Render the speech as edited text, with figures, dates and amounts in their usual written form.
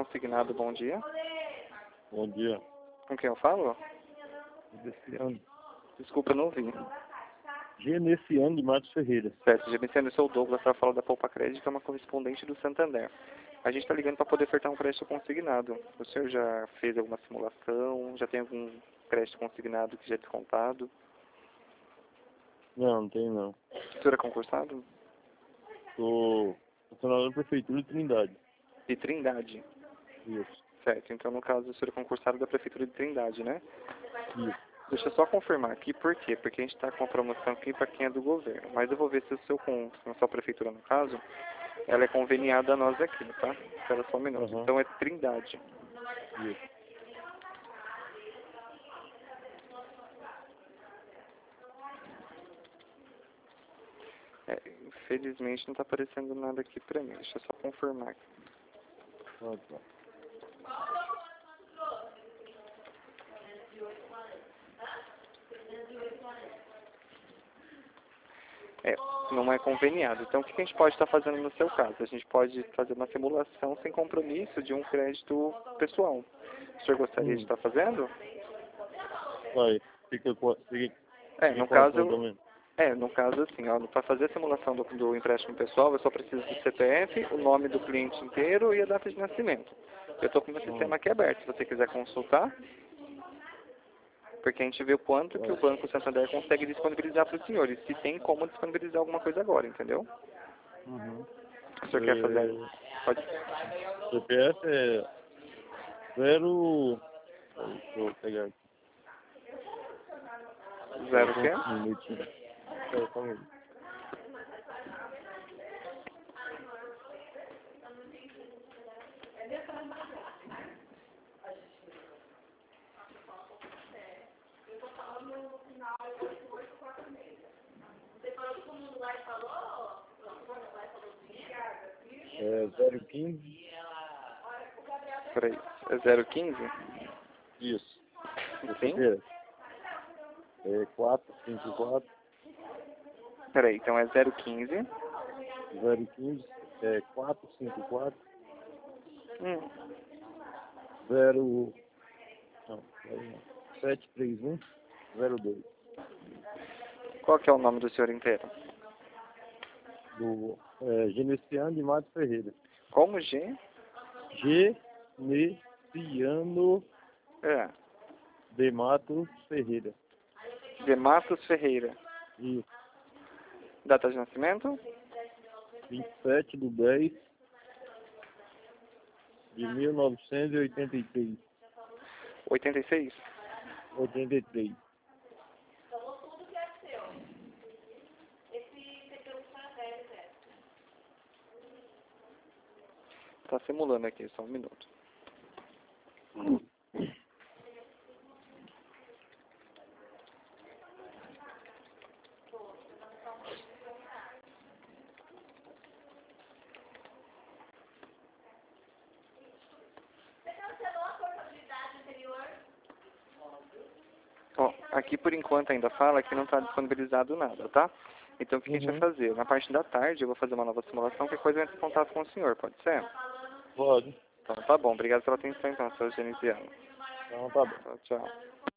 consignado, bom dia. Bom dia. Com quem eu falo? Genesiano. Desculpa, eu não ouvi. Genesiano de Matos Ferreira. Certo, Genesiano, eu sou o Douglas, para falar da Poupa Crédito, que é uma correspondente do Santander. A gente está ligando para poder ofertar um crédito consignado. O senhor já fez alguma simulação? Já tem algum crédito consignado que já é descontado? Não, não tem não. O senhor é concursado? Sou funcionário da Prefeitura de Trindade. De Trindade. Isso. Certo, então no caso o senhor é concursado da Prefeitura de Trindade, né? Isso. Deixa eu só confirmar aqui por quê. Porque a gente está com uma promoção aqui para quem é do governo. Mas eu vou ver se o seu a sua prefeitura, no caso, ela é conveniada a nós aqui, tá? Espera só um minuto. Uhum. Então é Trindade. Isso. Infelizmente não está aparecendo nada aqui para mim. Deixa eu só confirmar aqui. Ah, tá. Não é conveniado. Então o que a gente pode estar fazendo no seu caso? A gente pode fazer uma simulação sem compromisso de um crédito pessoal. O senhor gostaria de estar fazendo? Vai. Fica No quanto, caso, mais ou menos? no caso assim, ó, para fazer a simulação do empréstimo pessoal, eu só preciso do CPF, o nome do cliente inteiro e a data de nascimento. Eu estou com o meu sistema aqui aberto, se você quiser consultar, porque a gente vê o quanto que o Banco Santander consegue disponibilizar para os senhores, se tem como disponibilizar alguma coisa agora, entendeu? Uhum. O senhor quer fazer? Pode. CPF é 0... Deixa eu pegar aqui. Zero o quê? Um minutinho. Só um minuto. É 015. Peraí, é 015? Isso. Sim? É 454. Peraí, então é 015. 015. É 454. Hum. 0... Não, 731. 02. Qual que é o nome do senhor inteiro? Do Genesiano de Matos Ferreira. Como G? Genesiano de Matos Ferreira. De Matos Ferreira. Isso. Data de nascimento? 27/10/1983. 86? 83. Tá simulando aqui, só um minuto. Ó, aqui por enquanto ainda fala que não está disponibilizado nada, tá? Então o que a gente vai fazer? Na parte da tarde eu vou fazer uma nova simulação, que coisa eu entro em contato com o senhor, pode ser? Pode. Então tá bom, obrigado pela atenção então, seu Genesiano. Então tá bom. Tchau, tchau.